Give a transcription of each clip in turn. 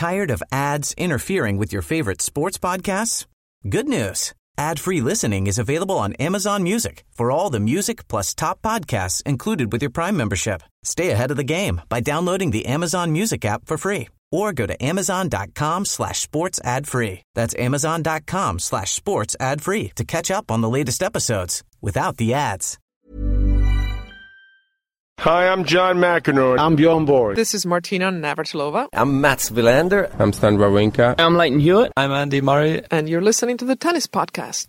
Tired of ads interfering with your favorite sports podcasts? Good news. Ad-free listening is available on Amazon Music for all the music plus top podcasts included with your Prime membership. Stay ahead of the game by downloading the Amazon Music app for free or go to amazon.com/sports ad free. That's amazon.com/sports ad free to catch up on the latest episodes without the ads. Hi, I'm John McEnroe. I'm Bjorn Borg. This is Martina Navratilova. I'm Mats Wilander. I'm Stan Wawrinka. I'm Leighton Hewitt. I'm Andy Murray. And you're listening to the Tennis Podcast.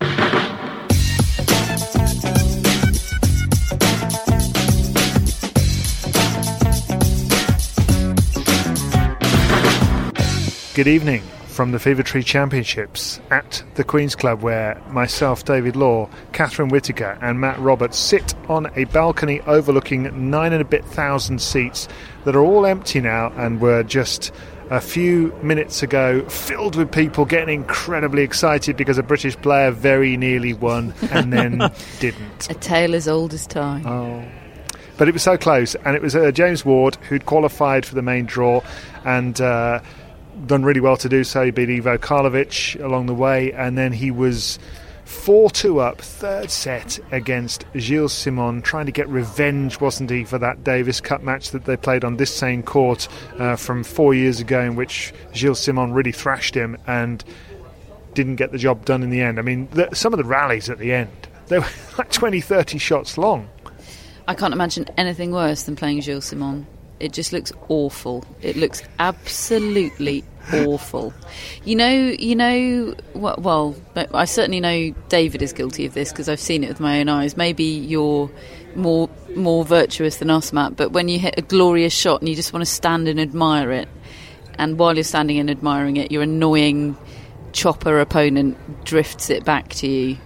Good evening from the Fever Tree Championships at the Queen's Club, where myself, David Law, Catherine Whitaker and Matt Roberts sit on a balcony overlooking 9,000 seats that are all empty now and were just a few minutes ago filled with people getting incredibly excited because a British player very nearly won and then didn't. A tale as old as time. Oh. But it was so close, and it was James Ward who'd qualified for the main draw and done really well to do so. He beat Ivo Karlovic along the way, and then he was 4-2 up, third set against Gilles Simon, trying to get revenge, wasn't he, for that Davis Cup match that they played on this same court from 4 years ago, in which Gilles Simon really thrashed him and didn't get the job done in the end. I mean, some of the rallies at the end, they were like 20-30 shots long. I can't imagine anything worse than playing Gilles Simon. It just looks awful. It looks absolutely awful. You know. Well, I certainly know David is guilty of this because I've seen it with my own eyes. Maybe you're more virtuous than us, Matt. But when you hit a glorious shot and you just want to stand and admire it, and while you're standing and admiring it, your annoying chopper opponent drifts it back to you.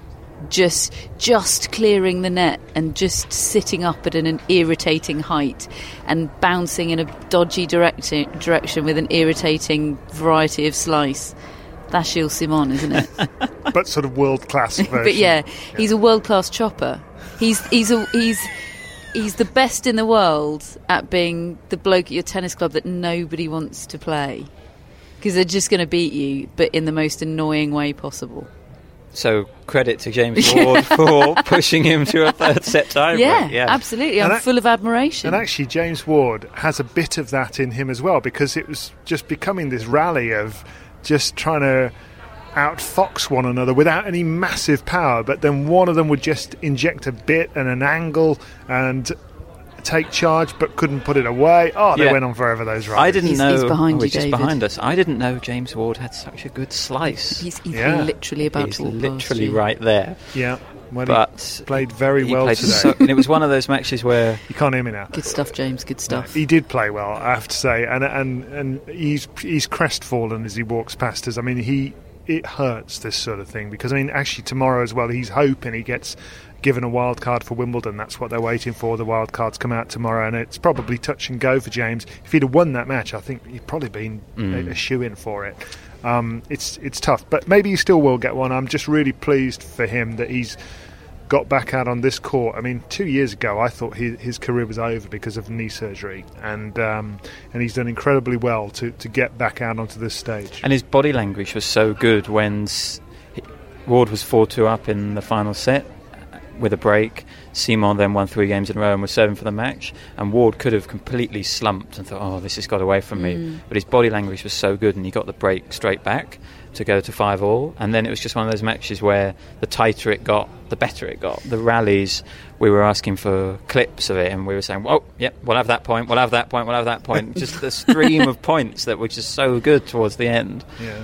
Just clearing the net and just sitting up at an irritating height and bouncing in a dodgy direction with an irritating variety of slice. That's Gilles Simon, isn't it? But sort of world-class version. But yeah, he's a world-class chopper. He's the best in the world at being the bloke at your tennis club that nobody wants to play because they're just going to beat you, but in the most annoying way possible. So credit to James Ward for pushing him to a third set tiebreak. Yeah, absolutely. I'm full of admiration. And actually, James Ward has a bit of that in him as well, because it was just becoming this rally of just trying to outfox one another without any massive power. But then one of them would just inject a bit and an angle and take charge, but couldn't put it away. They went on forever, those rallies. I didn't know. He's behind you, just David. Behind us. I didn't know James Ward had such a good slice. He's literally about to walk past you. He's literally right there. Yeah. Well, but he played very well today. And it was one of those matches where you can't hear me now. Good stuff, James. Good stuff. No, he did play well, I have to say, and he's crestfallen as he walks past us. I mean, it hurts, this sort of thing, because I mean, actually tomorrow as well, he's hoping he gets given a wild card for Wimbledon. That's what they're waiting for. The wild cards come out tomorrow, and it's probably touch and go for James. If he'd have won that match, I think he'd probably been a shoe-in for it. It's tough, but maybe he still will get one. I'm just really pleased for him that he's got back out on this court. I mean, 2 years ago I thought his career was over because of knee surgery, and he's done incredibly well to get back out onto this stage. And his body language was so good when Ward was 4-2 up in the final set with a break. Simon then won 3 games in a row and was serving for the match, and Ward could have completely slumped and thought, this has got away from me, but his body language was so good and he got the break straight back to go to 5-all, and then it was just one of those matches where the tighter it got, the better it got. The rallies, we were asking for clips of it, and we were saying, we'll have that point, we'll have that point, just the stream of points that were just so good towards the end. Yeah.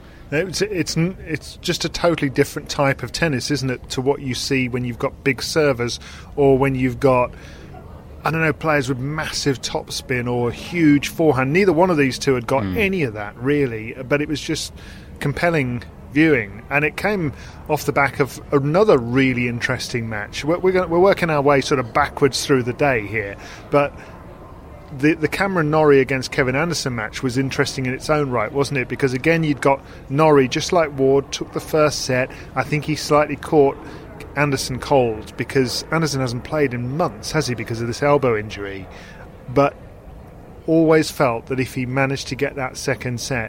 It's just a totally different type of tennis, isn't it, to what you see when you've got big servers, or when you've got, I don't know, players with massive topspin or huge forehand. Neither one of these two had got any of that, really, but it was just compelling viewing, and it came off the back of another really interesting match. We're working our way sort of backwards through the day here, but the Cameron Norrie against Kevin Anderson match was interesting in its own right, wasn't it? Because again, you'd got Norrie, just like Ward, took the first set. I think he slightly caught Anderson cold, because Anderson hasn't played in months, has he, because of this elbow injury. But always felt that if he managed to get that second set,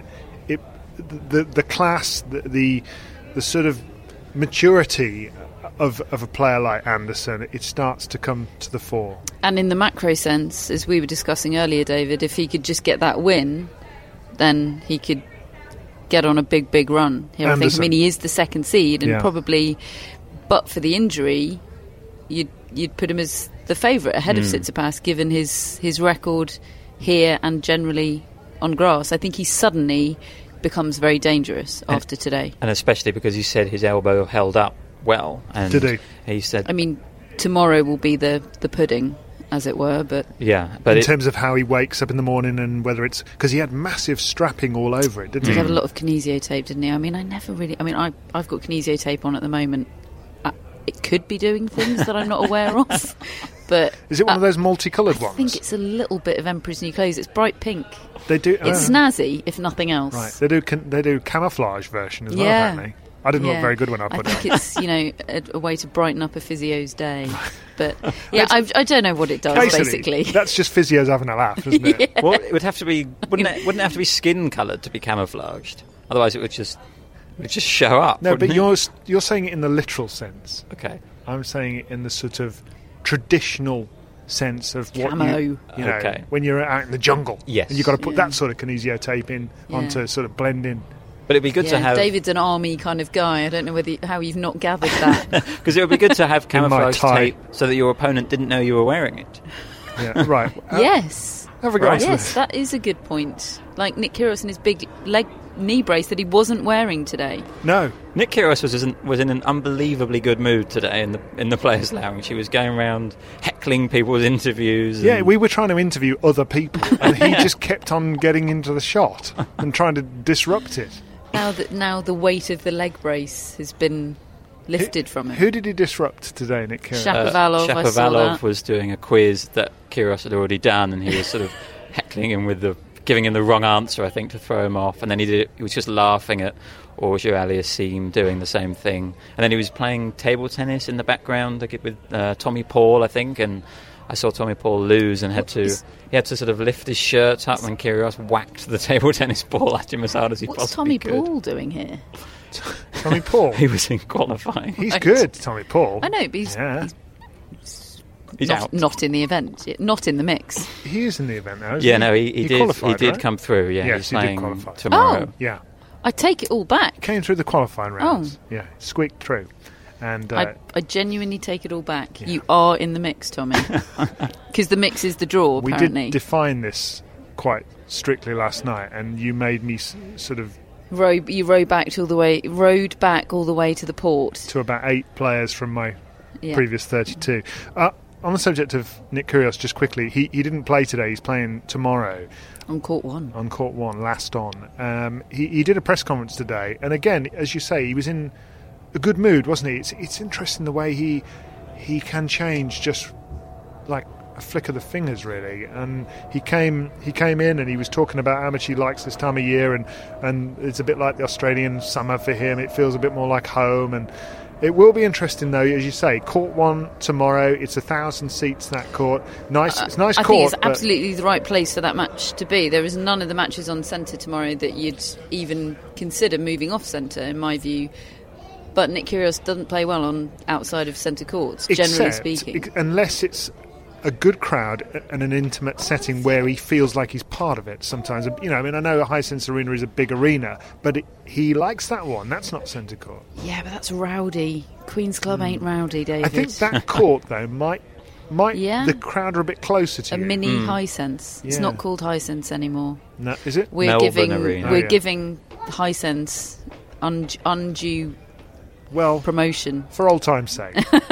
the class, the sort of maturity of a player like Anderson, it starts to come to the fore. And in the macro sense, as we were discussing earlier, David, if he could just get that win, then he could get on a big run here. Anderson. I mean, he is the second seed, and probably, but for the injury, you'd put him as the favourite ahead of Tsitsipas, given his record here and generally on grass. I think he suddenly becomes very dangerous after today. And especially because he said his elbow held up well. And did he? He said... I mean, tomorrow will be the pudding, as it were, but... Yeah, but in terms of how he wakes up in the morning and whether it's... Because he had massive strapping all over it, didn't he? He had a lot of kinesio tape, didn't he? I mean, I've got kinesio tape on at the moment. It could be doing things that I'm not aware of, but... Is it one of those multicoloured ones? I think it's a little bit of Emperor's New Clothes. It's bright pink. They do... It's snazzy, if nothing else. Right, they do camouflage version as well, apparently. I didn't look very good when I put it on. I think it's, a way to brighten up a physio's day. But, I don't know what it does, basically. That's just physios having a laugh, isn't it? Well, it would have to be... Wouldn't it have to be skin-coloured to be camouflaged? Otherwise it would just show up. No, but it? you're saying it in the literal sense. Okay. I'm saying it in the sort of traditional sense of what Camo. you know, when you're out in the jungle. Yes. And you've got to put that sort of kinesio tape in onto sort of blend in. But it'd be good to have... David's an army kind of guy. I don't know how you've not gathered that. Because it would be good to have camouflage tape so that your opponent didn't know you were wearing it. Yeah, right. Yes. Have a go. Yes, that is a good point. Like Nick Kyrgios and his big knee brace that he wasn't wearing today. No. Nick Kyrgios was in an unbelievably good mood today in the Players' Lounge. He was going around heckling people's interviews. Yeah, we were trying to interview other people, and he just kept on getting into the shot and trying to disrupt it. Now the weight of the leg brace has been lifted from him. Who did he disrupt today, Nick Kyrgios? Shapovalov. Shapovalov was doing a quiz that Kyrgios had already done, and he was sort of heckling him giving him the wrong answer, I think, to throw him off. And then he was just laughing at Auger-Aliassime doing the same thing. And then he was playing table tennis in the background with Tommy Paul, I think, and I saw Tommy Paul lose and had to sort of lift his shirt up when Kyrgios whacked the table tennis ball at him as hard as he possibly could. What's Tommy Paul doing here? Tommy Paul? He was in qualifying. He's good, Tommy Paul. I know, but he's out. Not in the event, not in the mix. He is in the event now, isn't he? Yeah, no, he did. Qualified, he did right? come through. Yeah, yes, he's playing he did qualify tomorrow. Oh. Yeah, I take it all back. Came through the qualifying rounds. Oh. Yeah, squeaked through. And I genuinely take it all back. Yeah. You are in the mix, Tommy, because the mix is the draw. Apparently, we did define this quite strictly last night, and you made me sort of rode back all the way to the port to about 8 players from my previous 32. On the subject of Nick Kyrgios, just quickly, he didn't play today. He's playing tomorrow. On court one. On court one, last on. He did a press conference today, and again, as you say, he was in a good mood, wasn't he? It's interesting the way he can change just like a flick of the fingers, really. And he came in and he was talking about how much he likes this time of year, and it's a bit like the Australian summer for him. It feels a bit more like home, and it will be interesting, though, as you say. Court one tomorrow. It's 1,000 seats, that court. Nice. It's nice I court. I think it's absolutely the right place for that match to be. There is none of the matches on centre tomorrow that you'd even consider moving off centre, in my view. But Nick Kyrgios doesn't play well on outside of centre courts, generally speaking. Unless it's a good crowd and an intimate setting where he feels like he's part of it sometimes. You know, I mean, I know Hisense Arena is a big arena, but he likes that one. That's not centre court. Yeah, but that's rowdy. Queen's Club ain't rowdy, David. I think that court, though, might the crowd are a bit closer to a you. mini Hisense. Yeah. It's not called Hisense anymore. No, is it? We're Melbourne giving Hisense undue promotion for old time's sake.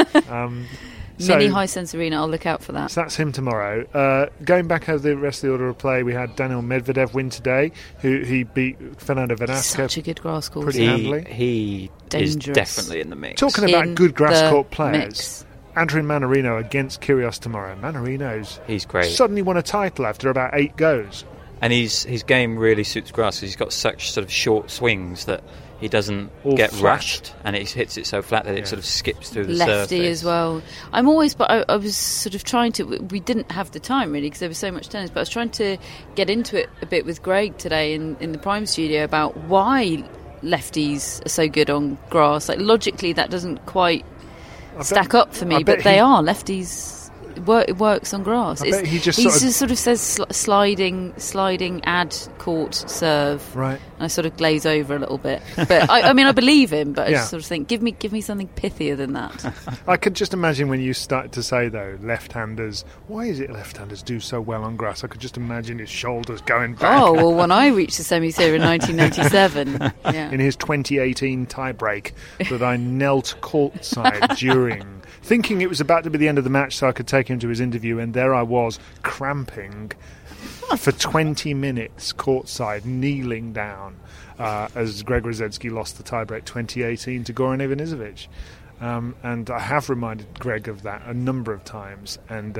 Mini Hisense Arena, I'll look out for that. So that's him tomorrow. Going back over the rest of the order of play, we had Daniel Medvedev win today, he beat Fernando Verdasco. Such a good grass course. Pretty handily. He is definitely in the mix. Talking about good grass court players, Adrian Manarino against Kyrgios tomorrow. Manarino's he's great. Suddenly won a title after about 8 goes. And his game really suits grass. He's got such sort of short swings that he doesn't get flat. rushed, and it hits it so flat that it sort of skips through the Lefty surface. as well. I was sort of trying to. We didn't have the time really because there was so much tennis, but I was trying to get into it a bit with Greg today in the Prime Studio about why lefties are so good on grass. Like logically, that doesn't quite stack up for me, but they are lefties. It works on grass. He just sort of says sliding ad court serve. Right. And I sort of glaze over a little bit. But I mean, I believe him, but I Yeah. just sort of think, give me something pithier than that. I could just imagine when you started to say, though, left-handers, why is it left-handers do so well on grass? I could just imagine his shoulders going back. Oh, well, when I reached the semis here in 1997. Yeah. In his 2018 tie-break that I knelt courtside during, thinking it was about to be the end of the match so I could take him to his interview, and there I was, cramping for 20 minutes courtside, kneeling down as Greg Rosetsky lost the tiebreak 2018 to Goran Ivanisevic. And I have reminded Greg of that a number of times. And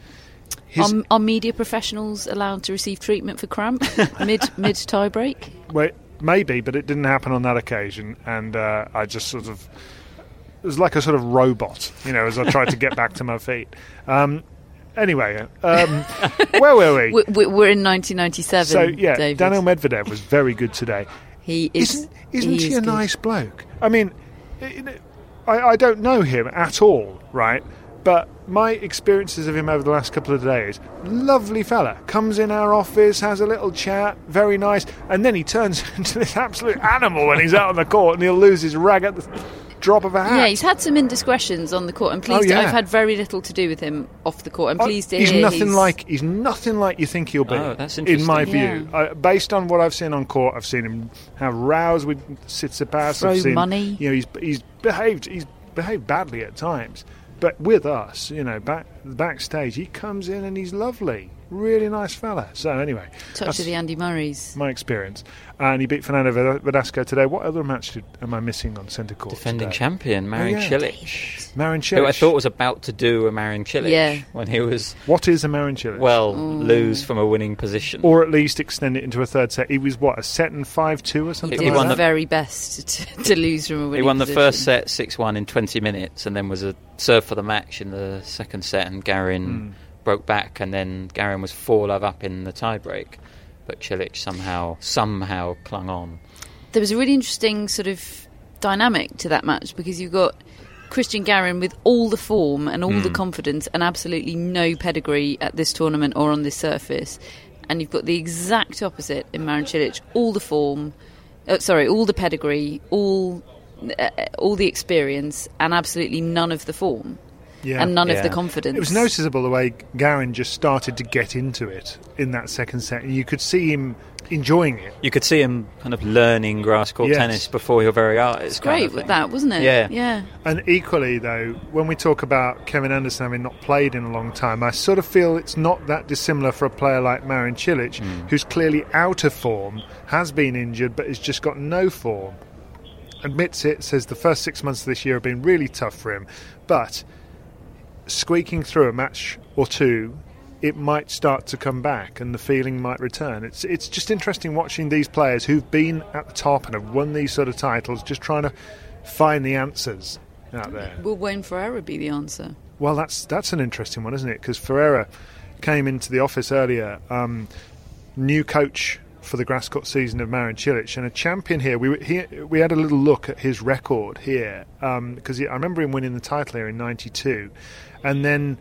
Are media professionals allowed to receive treatment for cramp mid tiebreak? well, maybe, but it didn't happen on that occasion. And I just sort of... It was like a sort of robot, as I tried to get back to my feet. Anyway, where were we? We're in 1997. So, yeah, David. Daniil Medvedev was very good today. He is. Isn't he a good. nice bloke? I mean, I don't know him at all, right? But my experiences of him over the last couple of days, lovely fella. Comes in our office, has a little chat, very nice, and then he turns into this absolute animal when he's out on the court, and he'll lose his rag at the drop of a hat. Yeah, he's had some indiscretions on the court. I'm pleased. I've had very little to do with him off the court. I'm pleased to hear he's nothing like you think he'll be. Oh, that's in interesting. my view. Based on what I've seen on court, I've seen him have rows with Tsitsipas. Throw I've seen, money. He's behaved badly at times, but with us, backstage, he comes in and he's lovely. Really nice fella. So anyway, touch of the Andy Murrays. My experience. And he beat Fernando Verdasco today. What other match am I missing on centre court? Defending today? champion Marin Cilic. Marin Cilic. Who I thought was about to do a Marin Cilic when he was... What is a Marin Cilic? Lose from a winning position. Or at least extend it into a third set. He was, a set and 5-2 or something He did like his that? very best to lose from a winning position. He won the first set 6-1 in 20 minutes and then was a serve for the match in the second set, and Garin broke back, and then Garin was 4-love up in the tiebreak, but Cilic somehow clung on. There was a really interesting sort of dynamic to that match because you've got Christian Garin with all the form and all the confidence and absolutely no pedigree at this tournament or on this surface, and you've got the exact opposite in Marin Cilic, all the form, all the pedigree, all the experience, and absolutely none of the form. Yeah. And none of the confidence. It was noticeable the way Garin just started to get into it in that second set. You could see him enjoying it. You could see him kind of learning grass court tennis before your very eyes. It's great with that, wasn't it? Yeah. And equally, though, when we talk about Kevin Anderson having not played in a long time, I sort of feel it's not that dissimilar for a player like Marin Cilic, who's clearly out of form, has been injured, but has just got no form. Admits it, says the first 6 months of this year have been really tough for him, but squeaking through a match or two, it might start to come back and the feeling might return. It's just interesting watching these players who've been at the top and have won these sort of titles, just trying to find the answers out there. Will Wayne Ferreira be the answer? Well, that's an interesting one, isn't it? Because Ferreira came into the office earlier, new coach for the grass court season of Marin Cilic, and a champion here. We had a little look at his record here, because I remember him winning the title here in 92, and then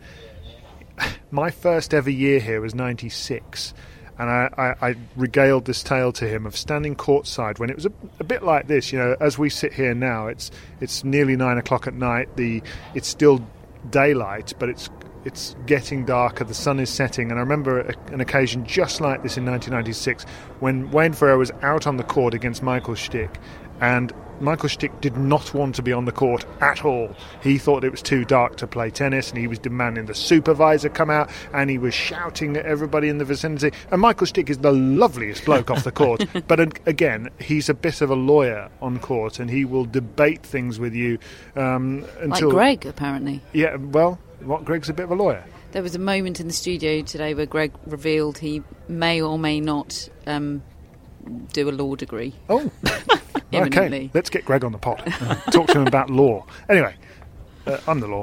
my first ever year here was 96, and I regaled this tale to him of standing courtside when it was a bit like this, as we sit here now. It's nearly 9 o'clock at night. It's still daylight, but it's getting darker, the sun is setting, and I remember an occasion just like this in 1996 when Wayne Ferreira was out on the court against Michael Stich, and Michael Stich did not want to be on the court at all. He thought it was too dark to play tennis, and he was demanding the supervisor come out, and he was shouting at everybody in the vicinity. And Michael Stich is the loveliest bloke off the court, but again, he's a bit of a lawyer on court, and he will debate things with you until... Like Greg, apparently. Yeah, well... Greg's a bit of a lawyer. There was a moment in the studio today where Greg revealed he may or may not do a law degree. Oh, imminently. Okay. Let's get Greg on the pod. Talk to him about law. Anyway, I'm the law.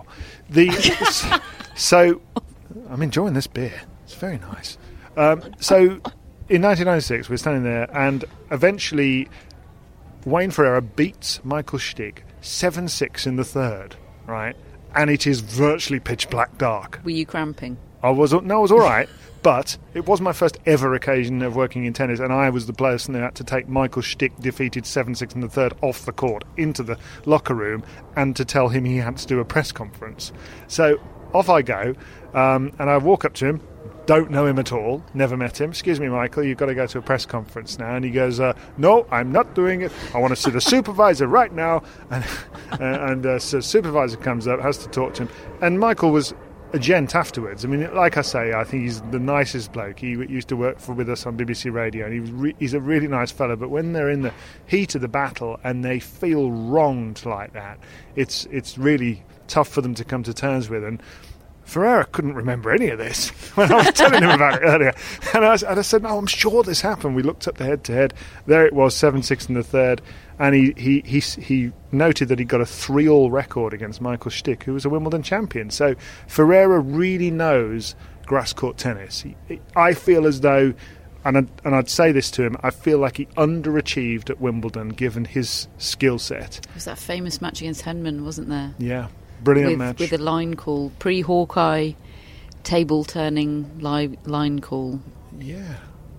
So I'm enjoying this beer. It's very nice. So in 1996, we're standing there, and eventually Wayne Ferreira beats Michael Stich 7-6 in the third, right? And it is virtually pitch black dark. Were you cramping? I was all right, but it was my first ever occasion of working in tennis, and I was the person who had to take Michael Stich, defeated 7-6 in the third, off the court into the locker room, and to tell him he had to do a press conference. So off I go, and I walk up to him. Don't know him at all, never met him. Excuse me, Michael, you've got to go to a press conference now. And he goes, no, I'm not doing it. I want to see the supervisor right now. And so the supervisor comes up, has to talk to him. And Michael was a gent afterwards. I mean, like I say, I think he's the nicest bloke. He used to work with us on BBC Radio, and he's a really nice fellow. But when they're in the heat of the battle and they feel wronged like that, it's really tough for them to come to terms with. And Ferreira couldn't remember any of this when I was telling him about it earlier. And I said, no, I'm sure this happened. We looked up the head-to-head. There it was, 7-6 in the third. And he noted that he got a 3-all record against Michael Stich, who was a Wimbledon champion. So Ferreira really knows grass court tennis. I feel as though, and I'd say this to him, I feel like he underachieved at Wimbledon given his skill set. It was that famous match against Henman, wasn't there? Yeah. Brilliant match. With a line call, pre-Hawkeye, table-turning line call. Yeah,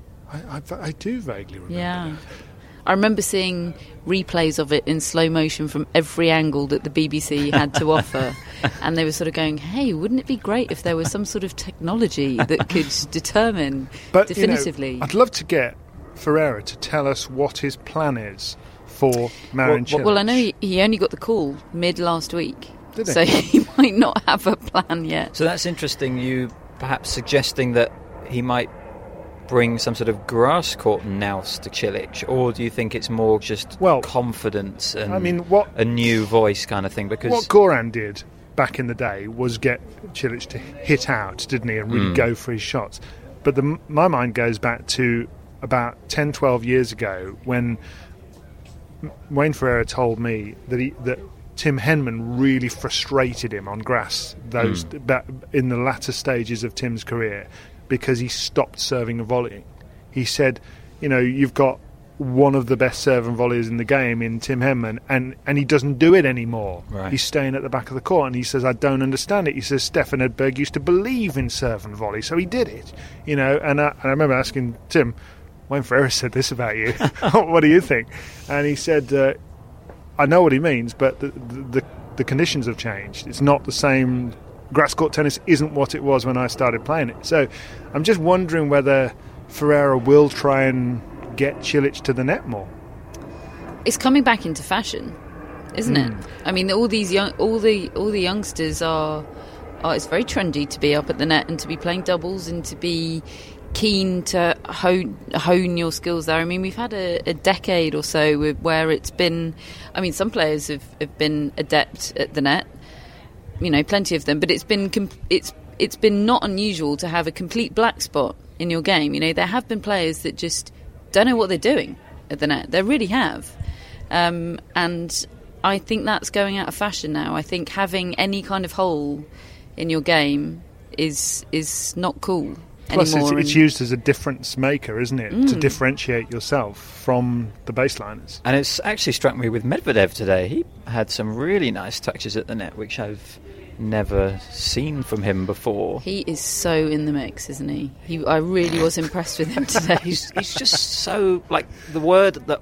I do vaguely remember that. I remember seeing replays of it in slow motion from every angle that the BBC had to offer, and they were sort of going, hey, wouldn't it be great if there was some sort of technology that could determine definitively? I'd love to get Ferreira to tell us what his plan is for Marin Cilic. Well, I know he only got the call mid-last week. Did he? So he might not have a plan yet. So that's interesting, you perhaps suggesting that he might bring some sort of grass court nous to Cilic, or do you think it's more just confidence and a new voice kind of thing? Because what Goran did back in the day was get Cilic to hit out, didn't he, and really go for his shots. But my mind goes back to about 10, 12 years ago when Wayne Ferreira told me that Tim Henman really frustrated him on grass in the latter stages of Tim's career because he stopped serving and volleying. He said, you've got one of the best serve and volleys in the game in Tim Henman, and he doesn't do it anymore. Right. He's staying at the back of the court, and he says, I don't understand it. He says, Stefan Edberg used to believe in serve and volley, so he did it. And I remember asking Tim, Wayne Ferreira said this about you. What do you think? And he said, I know what he means, but the conditions have changed. It's not the same. Grass court tennis isn't what it was when I started playing it. So I'm just wondering whether Ferreira will try and get Cilic to the net more. It's coming back into fashion, isn't it? I mean, all the youngsters are. It's very trendy to be up at the net and to be playing doubles and to be keen to hone your skills there. I mean, we've had a decade or so where it's been. I mean, some players have been adept at the net. Plenty of them, but it's been not unusual to have a complete black spot in your game. There have been players that just don't know what they're doing at the net. They really have, and I think that's going out of fashion now. I think having any kind of hole in your game is not cool. Plus, it's used as a difference maker, isn't it, to differentiate yourself from the baseliners. And it's actually struck me with Medvedev today. He had some really nice touches at the net, which I've never seen from him before. He is so in the mix, isn't he? I really was impressed with him today. He's just so, the word that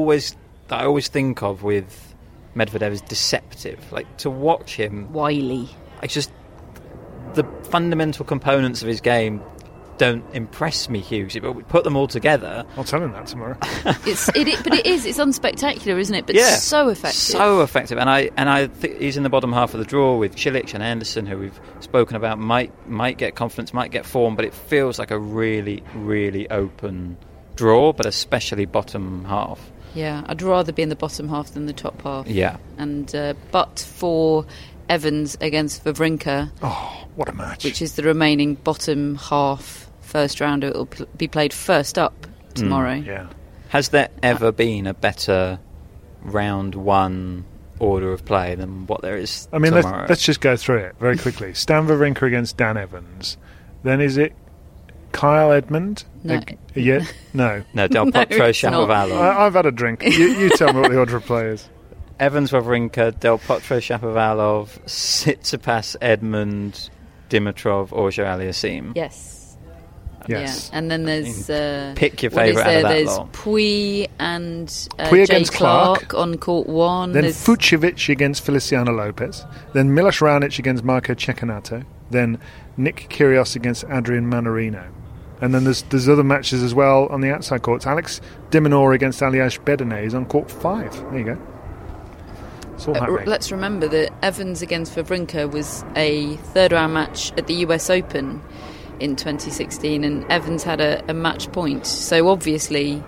I always think of with Medvedev is deceptive. To watch him, wily. It's just the fundamental components of his game don't impress me hugely, but we put them all together. I'll tell him that tomorrow. But it is. It's unspectacular, isn't it? But so effective. So effective. And I think he's in the bottom half of the draw with Cilic and Anderson, who we've spoken about. Might get confidence, might get form, but it feels like a really, really open draw, but especially bottom half. Yeah, I'd rather be in the bottom half than the top half. Yeah. And but for Evans against Wawrinka. Oh, what a match. Which is the remaining bottom half first rounder. It will be played first up tomorrow. Yeah. Has there ever been a better round one order of play than what there is tomorrow? Let's just go through it very quickly. Stan Wawrinka against Dan Evans. Then is it Kyle Edmund? No. No. No, Del Potro, it's not. Shapovalov. I've had a drink. You tell me what the order of play is. Evans, Wawrinka, Del Potro, Shapovalov, Tsitsipas, Edmund, Dimitrov, Auger-Aliassime. Yes. Yes. Yeah. And then there's pick your what is favourite out there? of that There's lot. Puy and Puy Jay against Clark. on court one. Then There's Fucsovics against Feliciano Lopez. Then Milos Raonic against Marco Cecchinato. Then Nick Kyrgios against Adrian Manarino. And then there's other matches as well on the outside courts. Alex de Minaur against Aliash Bedene on court 5. There you go. It's all happening. let's remember that Evans against Wawrinka was a third round match at the US Open in 2016, and Evans had a match point. So obviously,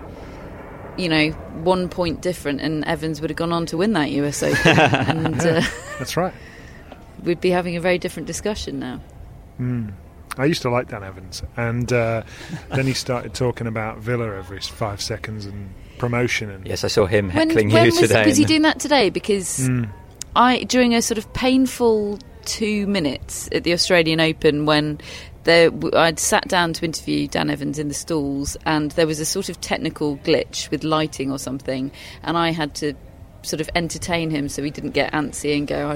1 point different, and Evans would have gone on to win that US Open. And That's right. we'd be having a very different discussion now. I used to like Dan Evans, and then he started talking about Villa every 5 seconds and promotion. And Yes, I saw him When heckling you today. was he doing that today? Because during a sort of painful 2 minutes at the Australian Open, when I'd sat down to interview Dan Evans in the stalls, and there was a sort of technical glitch with lighting or something, and I had to sort of entertain him so he didn't get antsy and go,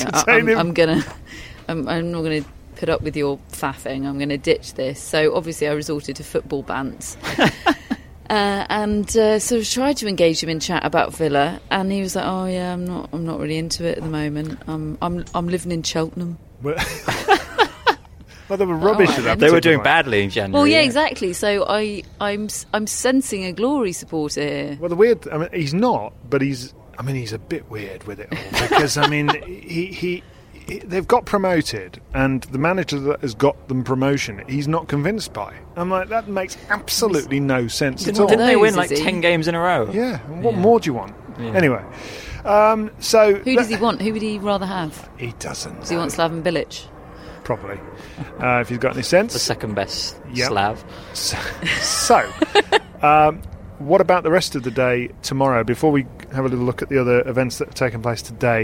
I'm not gonna put up with your faffing, I'm gonna ditch this. So obviously I resorted to football bants. And sort of tried to engage him in chat about Villa, and he was like, "Oh yeah, I'm not really into it at the moment. I'm living in Cheltenham." well, they were rubbish at that. They were particular doing point. badly in January. Well, yeah, exactly. So I'm sensing a Glory supporter here. Well, he's not, but he's a bit weird with it all because they've got promoted, and the manager that has got them promotion, he's not convinced by. I'm like, that makes absolutely no sense at all. Didn't they win Is like he? 10 games in a row? Yeah, what more do you want? Yeah. Anyway, so Who does he want? Who would he rather have? He doesn't. Does he want Slaven Bilic? Probably, if he's got any sense. The second best Yep. Slav. So, what about the rest of the day tomorrow? Before we have a little look at the other events that have taken place today,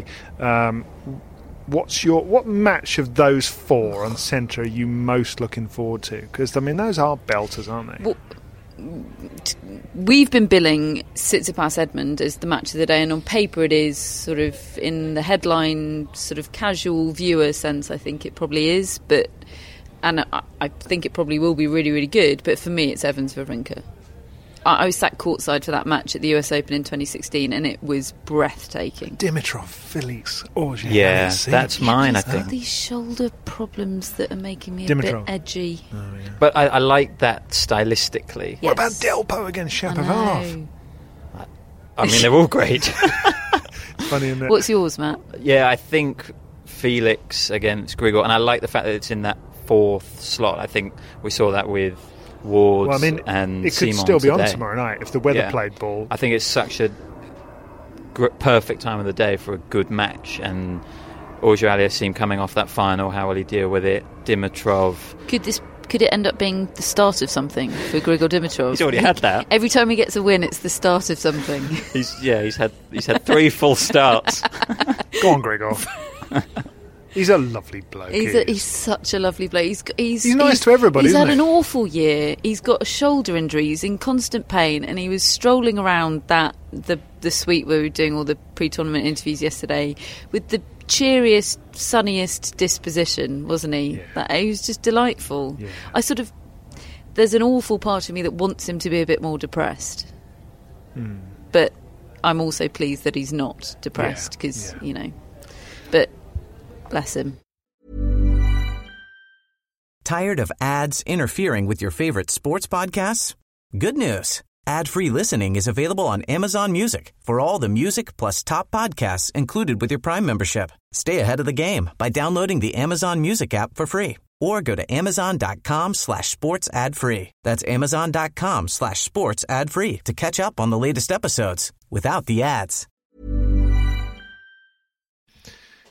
what match of those 4 on centre are you most looking forward to? Because those are belters, aren't they? Well, we've been billing Tsitsipas Edmund as the match of the day, and on paper it is sort of in the headline sort of casual viewer sense. I think it probably is, and I think it probably will be really, really good. But for me, it's Evans Wawrinka. I was sat courtside for that match at the US Open in 2016, and it was breathtaking. Dimitrov, Felix, Auger. Yeah, that's mine, I think. These shoulder problems that are making me a Dimitrov. bit edgy. But I like that stylistically. What about Yes. Delpo against I Shapovalov? know. I mean, they're all great. Funny, isn't it? What's yours, Matt? Yeah, I think Felix against Grigor, and I like the fact that it's in that 4th slot. I think we saw that with Wards and it could Simon still be today. on tomorrow night if the weather Yeah. played ball. I think it's such a perfect time of the day for a good match, and Auger-Aliassime coming off that final, how will he deal with it? Dimitrov, Could it end up being the start of something for Grigor Dimitrov? he's already had that. Every time he gets a win, it's the start of something. He's had 3 full starts. Go on, Gregor. He's a lovely bloke. He's such a lovely bloke. He's nice to everybody, He's isn't had he? an awful year. He's got a shoulder injury. He's in constant pain, and he was strolling around the suite where we were doing all the pre-tournament interviews yesterday with the cheeriest, sunniest disposition, wasn't he? Yeah. He was just delightful. Yeah. There's an awful part of me that wants him to be a bit more depressed, but I'm also pleased that he's not depressed because But bless him. Tired of ads interfering with your favorite sports podcasts? Good news. Ad-free listening is available on Amazon Music for all the music plus top podcasts included with your Prime membership. Stay ahead of the game by downloading the Amazon Music app for free or go to amazon.com/sports ad free. That's amazon.com/sports ad free to catch up on the latest episodes without the ads.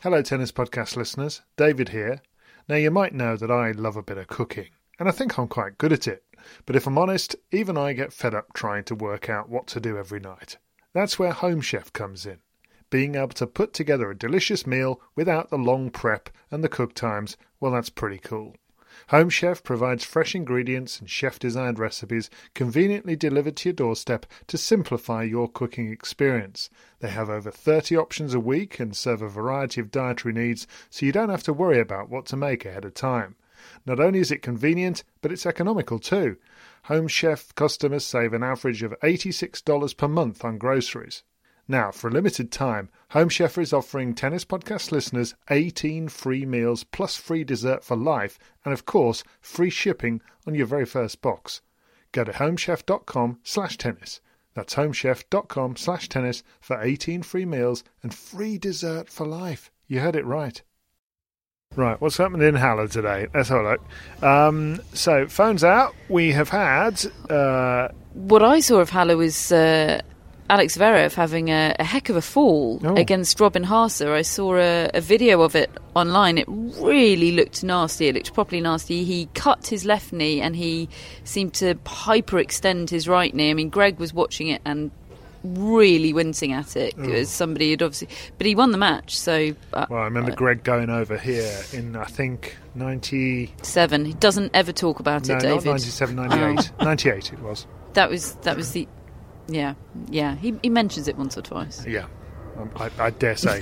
Hello, Tennis Podcast listeners. David here. Now, you might know that I love a bit of cooking, and I think I'm quite good at it. But if I'm honest, even I get fed up trying to work out what to do every night. That's where Home Chef comes in. Being able to put together a delicious meal without the long prep and the cook times, well, that's pretty cool. Home Chef provides fresh ingredients and chef-designed recipes conveniently delivered to your doorstep to simplify your cooking experience. They have over 30 options a week and serve a variety of dietary needs, so you don't have to worry about what to make ahead of time. Not only is it convenient, but it's economical too. Home Chef customers save an average of $86 per month on groceries. Now, for a limited time, Home Chef is offering Tennis Podcast listeners 18 free meals plus free dessert for life and, of course, free shipping on your very first box. Go to homechef.com/tennis. That's homechef.com/tennis for 18 free meals and free dessert for life. You heard it right. Right, what's happening in Halle today? Let's have a look. So, phones out. We have had... What I saw of Halle was... Alex Zverev having a heck of a fall against Robin Haase. I saw a video of it online. It really looked nasty. It looked properly nasty. He cut his left knee and he seemed to hyperextend his right knee. I mean, Greg was watching it and really wincing at it. As somebody had obviously... But he won the match, so... well, I remember Greg going over here in, I think, 97. He doesn't ever talk about it, David. No, not 97, 98. 98 it was. That was the... Yeah. He mentions it once or twice. Yeah, I dare say.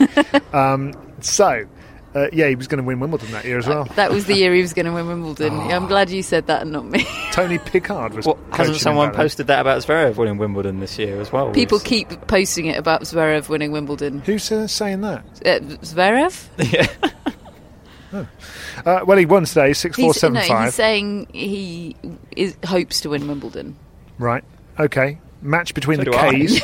He was going to win Wimbledon that year as well. That was the year he was going to win Wimbledon. I'm glad you said that and not me. Tony Pickard was. Hasn't someone posted that about Zverev winning Wimbledon this year as well? People keep posting it about Zverev winning Wimbledon. Who's saying that? Zverev? Yeah. Well, he won today, 6-4, 7-5. No, he's saying he hopes to win Wimbledon. Right. Okay. Match between the K's.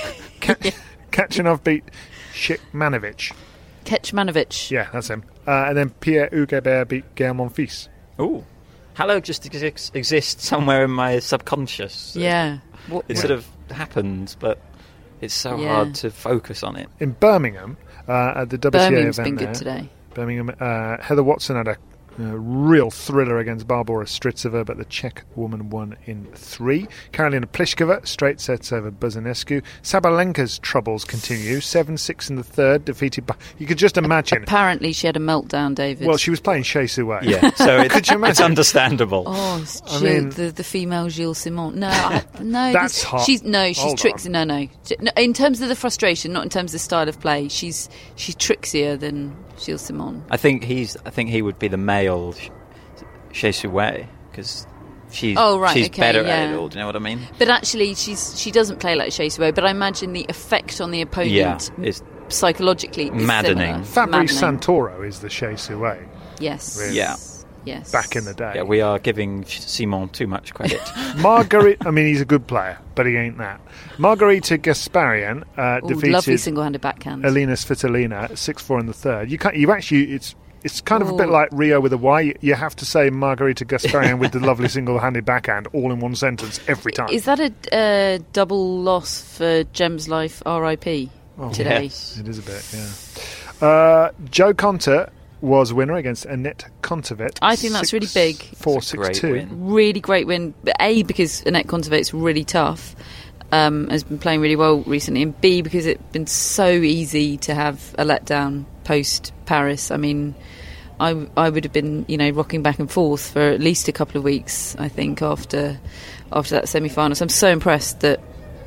Kachanov beat Kecmanovic. Kecmanovic. Yeah, that's him. And then Pierre Huguebert beat Gael Monfils. Ooh. Halle just exists somewhere in my subconscious. Yeah. It sort of happens, but it's so hard to focus on it. In Birmingham, at the WTA Birmingham's event been good today. Birmingham, Heather Watson had a real thriller against Barbora Strycova, but the Czech woman won in 3. Karolina Pliskova straight sets over Buzanescu. Sabalenka's troubles continue. 7-6 in the third, defeated by... You could just imagine. Apparently she had a meltdown, David. Well, she was playing Shea Sue. Yeah, so could you imagine? It's understandable. Oh, it's the female Gilles Simon. No, no, that's hot. She's tricksy. No. In terms of the frustration, not in terms of the style of play. She's tricksier than Gilles Simon. I think he would be the male Shea Sue because she's better at it all. Do you know what I mean? But actually, she doesn't play like Shea Sue. But I imagine the effect on the opponent is psychologically maddening. Fabrice Santoro is the Shea Sue. Yes. Really. Yeah. Yes. Back in the day. Yeah, we are giving Simon too much credit. Margarita, I mean, he's a good player, but he ain't that. Margarita Gasparian defeated lovely single-handed backhand. Elina Svitolina 6-4 in the third. It's kind of a bit like Rio with a Y. You have to say Margarita Gasparian with the lovely single-handed backhand all in one sentence every time. Is that a double loss for Gem's Life RIP today? Yes. It is a bit, yeah. Joe Conter was winner against Annette Kontaveit. I think that's really big. 4-6-2. Really great win. A, because Annette Kontaveit's really tough, has been playing really well recently, and B, because it's been so easy to have a letdown post-Paris. I mean, I would have been, rocking back and forth for at least a couple of weeks, I think, after that semi-final. So I'm so impressed that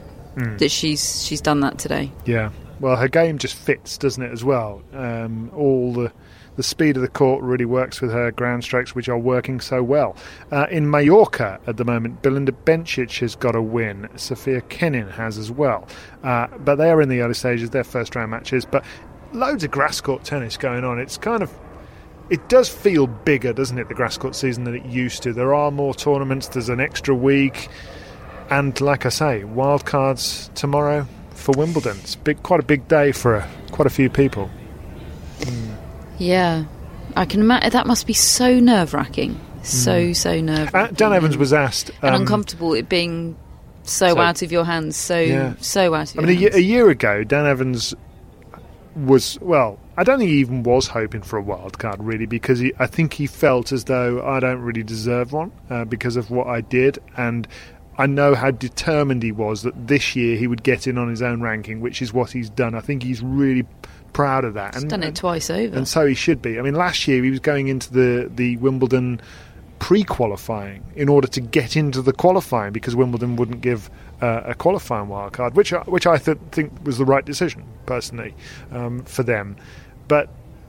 she's done that today. Yeah. Well, her game just fits, doesn't it, as well? All the speed of the court really works with her ground strokes, which are working so well. In Mallorca at the moment, Belinda Bencic has got a win. Sofia Kenin has as well. But they are in the early stages, their first round matches. But loads of grass court tennis going on. It's kind of... It does feel bigger, doesn't it, the grass court season, than it used to. There are more tournaments, there's an extra week. And like I say, wildcards tomorrow for Wimbledon. It's quite a big day for quite a few people. Yeah, I can imagine that must be so nerve-wracking. So nerve-wracking. Dan Evans was asked... and uncomfortable, it being so out of your hands, so out of your hands. I mean, a year ago, Dan Evans was, I don't think he even was hoping for a wild card, really, because I think he felt as though I don't really deserve one because of what I did, and I know how determined he was that this year he would get in on his own ranking, which is what he's done. I think he's really proud of that. He's done it twice over. And so he should be. I mean, last year he was going into the Wimbledon pre-qualifying in order to get into the qualifying because Wimbledon wouldn't give a qualifying wildcard, which I think was the right decision, personally, for them. But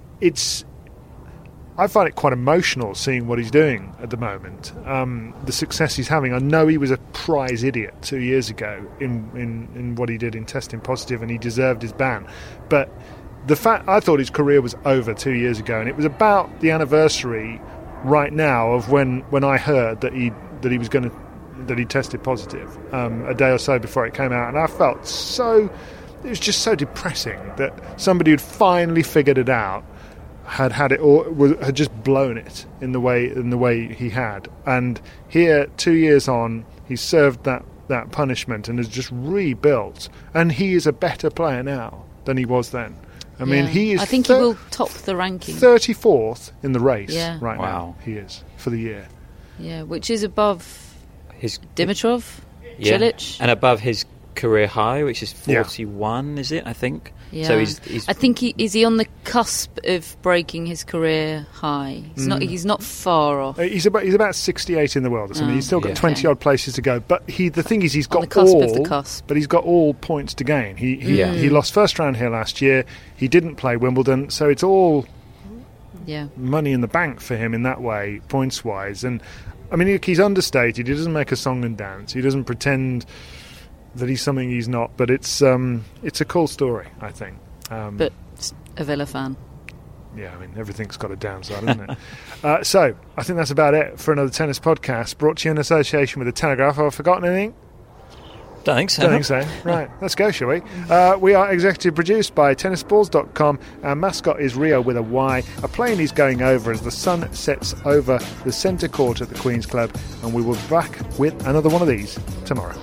I find it quite emotional seeing what he's doing at the moment. The success he's having. I know he was a prize idiot 2 years ago in what he did in testing positive, and he deserved his ban. But the fact I thought his career was over 2 years ago, and it was about the anniversary right now of when I heard that he tested positive a day or so before it came out, and I felt it was just so depressing that somebody who'd finally figured it out had it or had just blown it in the way he had. And here, 2 years on, he's served that punishment and has just rebuilt, and he is a better player now than he was then. I mean, he is. I think he will top the ranking. 34th in the race right Wow. now. He is for the year. Yeah, which is above His Dimitrov, yeah, Cilic, and above his career high, which is 41, is it? I think. Yeah. So he's I think is he on the cusp of breaking his career high? He's not far off. He's about 68 in the world or something. He's still got 20 odd places to go. But the thing is, he's got the cusp of the cusp. But he's got all points to gain. He lost first round here last year. He didn't play Wimbledon, so it's all money in the bank for him in that way, points wise. And I mean, he's understated. He doesn't make a song and dance. He doesn't pretend that he's something he's not. But it's a cool story, I think. But a Villa fan. Yeah, I mean, everything's got a downside, isn't it? So, I think that's about it for another tennis podcast, brought to you in association with The Telegraph. Have I forgotten anything? Don't think so. Don't think so. Right, let's go, shall we? We are executive produced by tennisballs.com. Our mascot is Rio with a Y. A plane is going over as the sun sets over the centre court at the Queen's Club, and we will be back with another one of these tomorrow.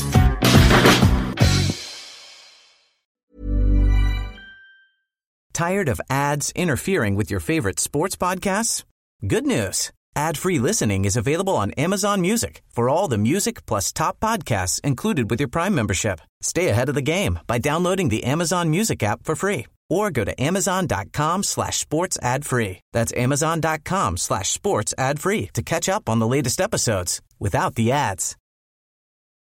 Tired of ads interfering with your favorite sports podcasts? Good news. Ad-free listening is available on Amazon Music for all the music plus top podcasts included with your Prime membership. Stay ahead of the game by downloading the Amazon Music app for free or go to amazon.com/sports ad free. That's amazon.com/sports ad free to catch up on the latest episodes without the ads.